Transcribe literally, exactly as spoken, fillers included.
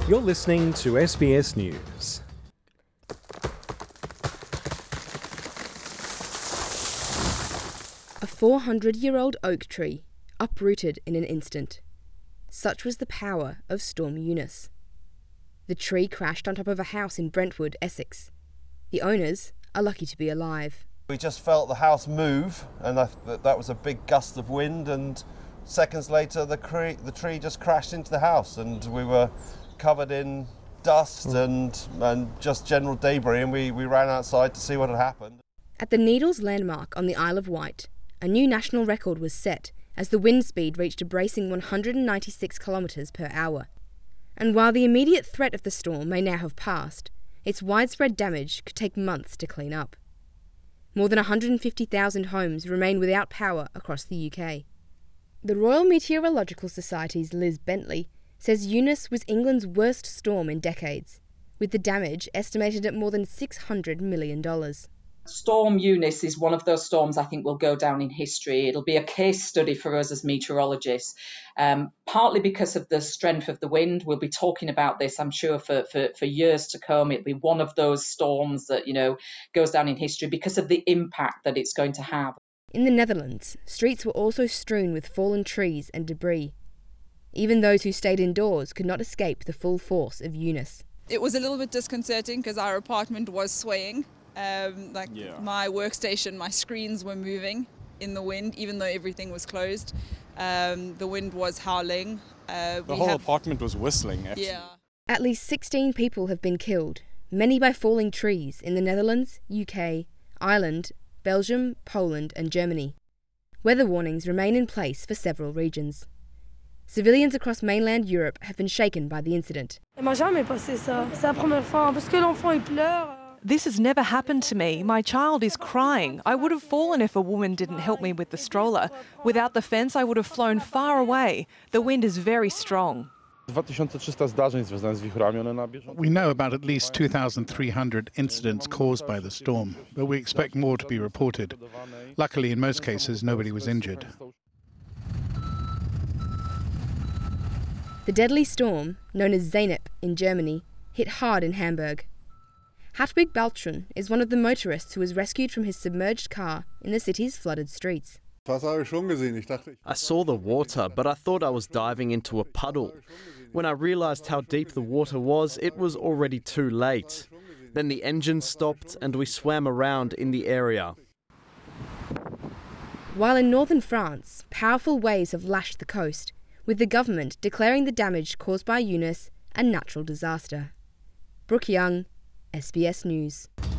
You're listening to S B S News. A four hundred year old oak tree uprooted in an instant. Such was the power of Storm Eunice. The tree crashed on top of a house in Brentwood, Essex. The owners are lucky to be alive. We just felt the house move, and that, that was a big gust of wind, and seconds later the, cre- the tree just crashed into the house, and we were covered in dust and, and just general debris, and we, we ran outside to see what had happened. At the Needles landmark on the Isle of Wight, a new national record was set as the wind speed reached a bracing one hundred ninety-six kilometres per hour. And while the immediate threat of the storm may now have passed, its widespread damage could take months to clean up. More than one hundred fifty thousand homes remain without power across the U K. The Royal Meteorological Society's Liz Bentley says Eunice was England's worst storm in decades, with the damage estimated at more than six hundred million dollars. Storm Eunice is one of those storms I think will go down in history. It'll be a case study for us as meteorologists, um, partly because of the strength of the wind. We'll be talking about this, I'm sure, for, for, for years to come. It'll be one of those storms that, you know, goes down in history because of the impact that it's going to have. In the Netherlands, streets were also strewn with fallen trees and debris. Even those who stayed indoors could not escape the full force of Eunice. It was a little bit disconcerting because our apartment was swaying. Um, like yeah. My workstation, my screens were moving in the wind, even though everything was closed. Um, the wind was howling. Uh, the whole have... apartment was whistling, actually. Yeah. At least sixteen people have been killed, many by falling trees in the Netherlands, U K, Ireland, Belgium, Poland and Germany. Weather warnings remain in place for several regions. Civilians across mainland Europe have been shaken by the incident. This has never happened to me. My child is crying. I would have fallen if a woman didn't help me with the stroller. Without the fence, I would have flown far away. The wind is very strong. We know about at least two thousand three hundred incidents caused by the storm, but we expect more to be reported. Luckily, in most cases, nobody was injured. The deadly storm, known as Zeynep in Germany, hit hard in Hamburg. Hartwig Baltron is one of the motorists who was rescued from his submerged car in the city's flooded streets. I saw the water, but I thought I was diving into a puddle. When I realised how deep the water was, it was already too late. Then the engine stopped and we swam around in the area. While in northern France, powerful waves have lashed the coast, with the government declaring the damage caused by Eunice a natural disaster. Brooke Young, S B S News.